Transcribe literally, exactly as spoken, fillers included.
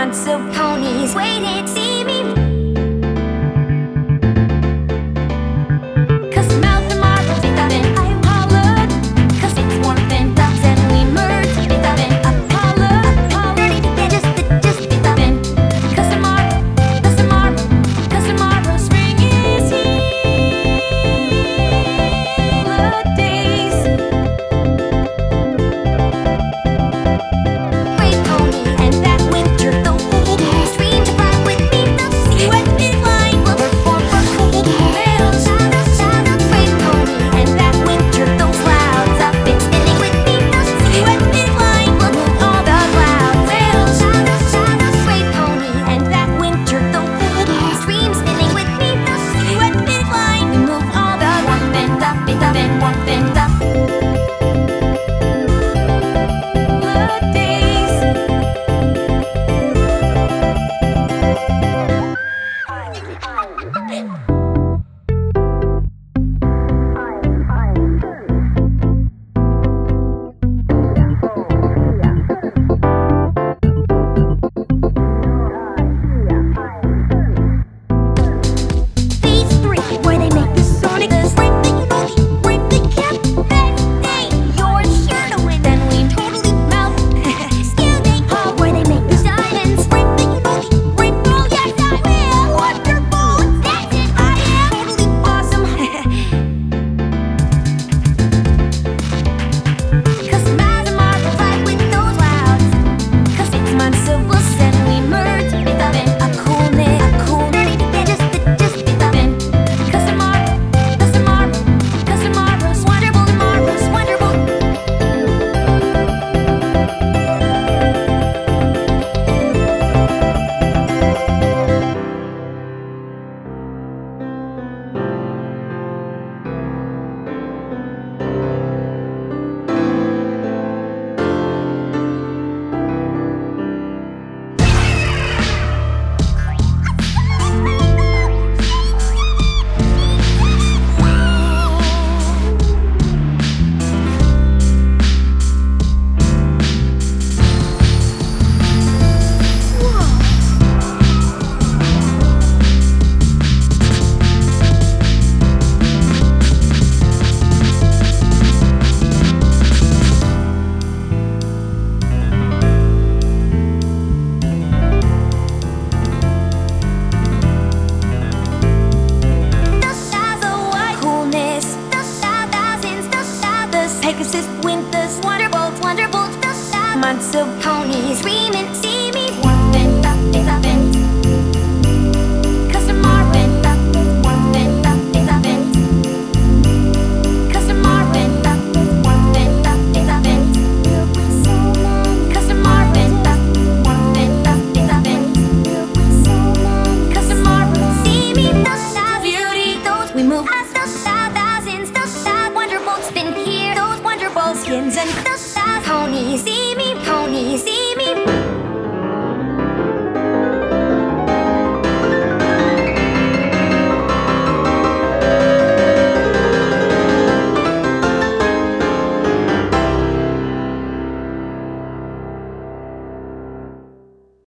months of ponies waited to see me. Cause the mouth of Mars, it got in, I hollered. Cause it's warmth and ducks and we merged. It got in, Apollo, Apollo, it just, it just, it got in. Cause tomorrow, cause tomorrow, cause tomorrow spring is here. Holidays. Brave pony and that winter though. Stream to ride with me, the sea wet midline will perform for cool. Little shadow, shadow, brave pony and that winter those clouds up and spinning with me, the sea wet midline will move all the clouds. Little shadow, shadow, brave pony and that winter though. Stream spinning with me, the sea wet midline will move all the warmth and up and up and warmth and up. These three, where they make the sonic break the body, break the cap. Hey, you're sure to win. Then we totally melt. Excuse me. Oh, where they make the diamonds break the body, break the yes, I will. Wonderful, that's it. I am totally awesome. Cause the miles of Mars will fight with those clouds. Cause six months of us and we merged. It got in a coolness, a coolness. It just, it just, it got in. Cause tomorrow, cause tomorrow, cause tomorrow's wonderful, tomorrow's wonderful. The stars are white, coolness. The star thousands, the star, the Pegasus, winters, wonderbolts, wonderbolts. The star months of ponies, screaming, see me.